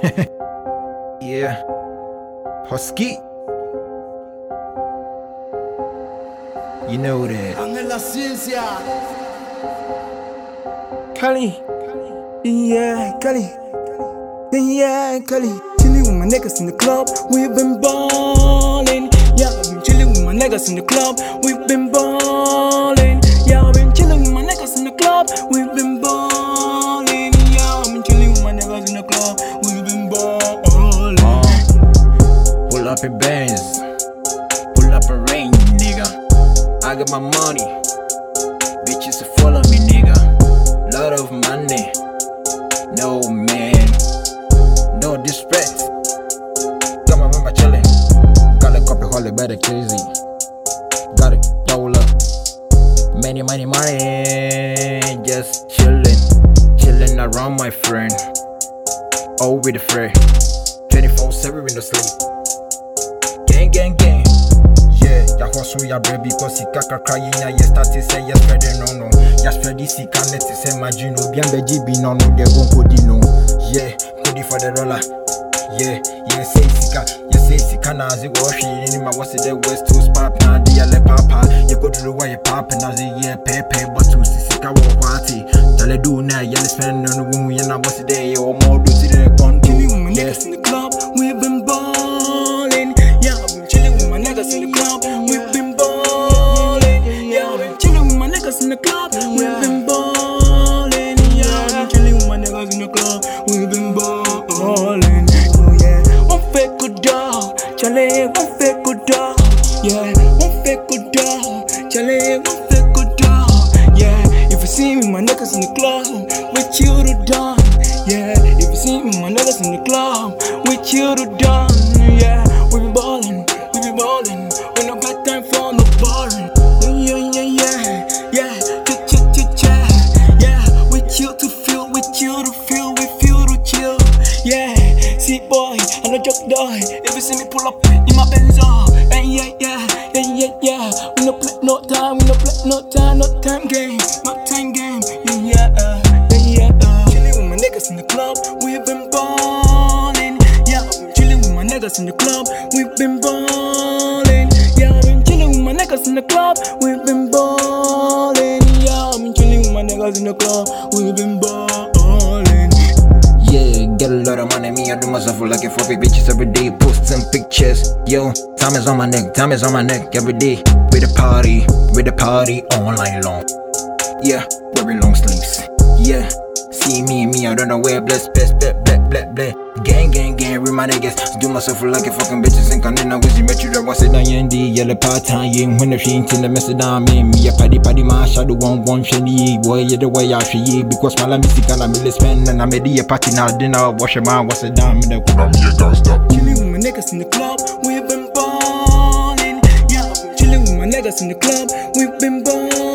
Yeah. Husky. You know that. Angela Ciencia. Cali. Yeah, Cali. Yeah, Cali. Chilling with my niggas in the club, we've been ballin'. Yeah, I've been chilling with my niggas in the club, we've been ballin'. Yeah, I've been chilling with my niggas in the club, we've been ballin'. Yeah, I've been chilling with my niggas in the club, we've been ballin'. Pull up in Benz, pull up a range, nigga. I got my money, bitches to follow me, nigga. Lot of money, no man, no disrespect. Got my member chillin', got a copy holly better crazy. Got it, double up, money, just chillin' around my friend. Oh, with the friend, 24/7 in the sleep. Gang. Yeah, ya hustle ya baby, cause he kaka crying ya started say yes spreading no. Ya spread this he can let it say imagine no. Bian beji be no they gon' kodi no. Yeah, kodi for the dollar. Yeah, say sika na zi washi ni ma wasi the west to spap na dia le papa. You go to the way papa na zi yeah pepe but to sika wo party. Tell do na ya spend no no ya na wasi the or more do to the control. Niggas in the club, we've been ballin'. Yeah, I've been chillin' with my niggas in the club, we've been ballin'. Yeah, I've been chillin' with my niggas in the club, we've been ballin'. Yeah, I've been chillin' with my niggas in the club, we've been ballin'. Oh yeah, one fake good dog, Charlie, one fake good dog. Yeah, one fake good dog, Charlie, one fake good dog. Yeah, if you see me, my niggas in the club, with you to done. Yeah, if you see me, my niggas in the club, with you to done. Yeah, we be ballin', we no got time for no boring. Yeah, yeah, with you to feel, we feel to chill. Yeah, see boy, I no joke dog. If you see me pull up in my Benzo, yeah, we no play no time, no time game. Niggas in the club, we've been ballin'. Yeah, I've been chillin' with my niggas in the club, we've been ballin'. Yeah, I've been chillin' with my niggas in the club, we've been ballin'. Yeah, I've been chillin' with my niggas in the club, we've been ballin'. Yeah, get a lot of money, me I do myself like a fucking bitches every day, posting pictures. Yo, time is on my neck every day. With the party all night long. Yeah, wearing long sleeves. Yeah. See me, I don't know where bless. Gang, with my niggas. Do myself like a fucking bitches and can't know with you. Met you that was it down yendi, yellow part time. When the sheen till the mess it down me. Me a paddy, my shadow one shady. Boy, yeah, the way I see because my music and I'm really spend and I made a party now. Dinner, wash your mind, what's it down? Me the chillin' with my niggas in the club, we've been ballin'. Yeah, chillin' with my niggas in the club, we've been ballin'.